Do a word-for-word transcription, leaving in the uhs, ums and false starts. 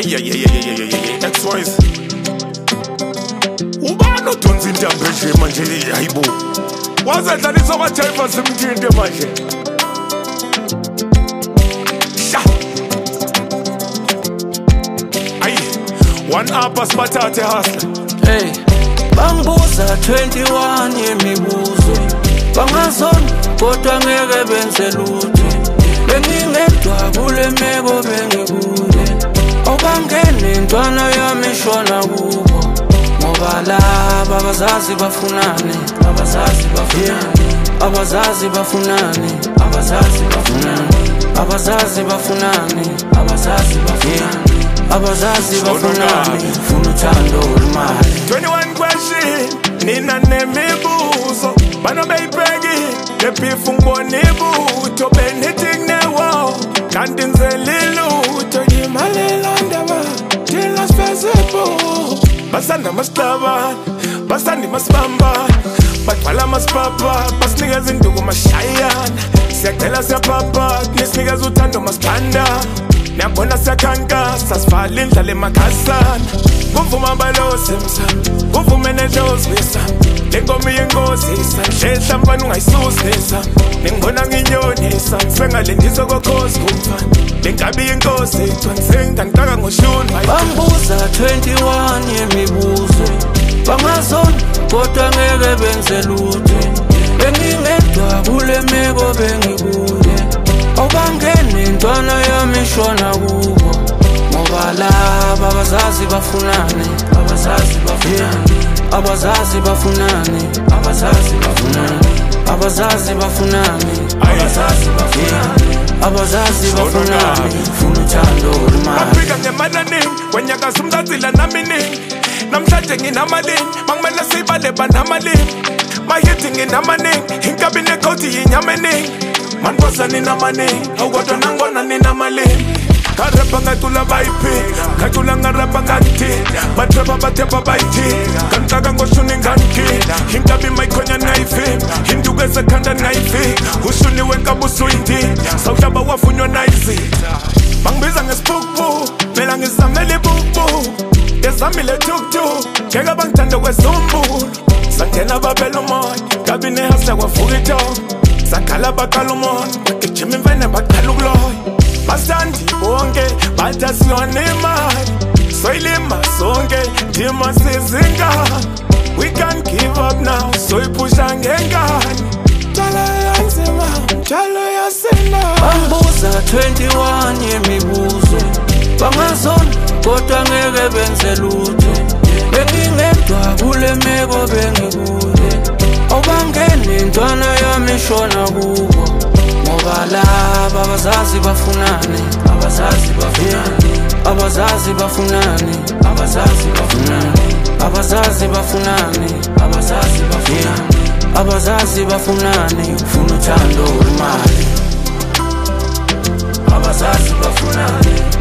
Ay ay ay ay ay ay X-Wise ubani odonsa intambo nje manje hayibo wazadlalisa amathayifa simthinte manje sha ay one up asibathathe hustler hey bangibuza twenty-one yemibuzo bangazona kodwa ngeke benze lutho bengingedwa kule meko bengikude obangene intwana yami ishona kubo ngoba laba abazazi bafunani abazazi bafunani abazazi bafunani abazazi bafunani abazazi bafunani abazazi bafunani abazazi bafunani funa uthando olumali twenty-one question nina nemibuzo bano bayibheki lepifu ngibona ibutho benithing newo kanti nzelilutho yimalela ndaba thina sifezebo basanda mashlaba basanda masibamba bagcwala masipapa basinikeza induku mashayana siyacela siyapapa nisinikeza uthando masithanda niyabona siyakhankasa sivala indlala emakhasana kuvuma balosemsam kuvume nedlozisa lenkomo yengozisa njehlambani ungayisusa ningibona nginyonisa ngisengalendisa kokhozi kumfana lengabi yenkosi ngicwanisengangitaka ngoshuni bangibuza twenty-one yemibuzo bangazona kodwa ngeke benze lutho bengingedwa kule meko bengikude obangene intwana yami ishona kubo ngoba laba abazazi bafunani abazazi bafunani abazazi bafunani abazazi bafunani abazazi bafunani abazazi bafunani abazazi bafunani funa uthando olumali bafika ngemanani wenyakaza umzazila naminingi namhlanje nginamalini bangimele siyibale banamalini mayithi nginamaningi inkabi nekhoti yinyameningi manbosa ninamaningi awukodwa nangibona ninamalini karapa ngatula bayiphi ngatula ngarapa ngathi batrapa bathepa bayithi kantaka ngoshuni ngankhi inkabi mayikhonya nayifi induku esekhanda nayifi ushuni wenkabi usuyindi sawuhlaba wafunywa nayizitha bangibiza ngesipukpu mela ngizamele ibukpu ezamile tuktuk ngeke bangithanda kwezumbulo sangena babela umoya kabi nehasla kwavuka ithongo sakhala baqala umoya bagijima imfene baqala ukuloya basandi bonke bathi asiyona imali soyilima sonke ndima sizingane we can't give up now soyiphusha ngengane njalo yanzima njalo yasina bangibuza twenty-one yemibuzo bangazona kodwa ngeke benze lutho bengingedwa kule meko bengikude obangene intwana yami ishona kubo ngoba laba abazazi bafunani abazazi bafunani abazazi bafunani abazazi bafunani abazazi bafunani abazazi bafunani abazazi bafunani funa uthando olumali abazazi bafunani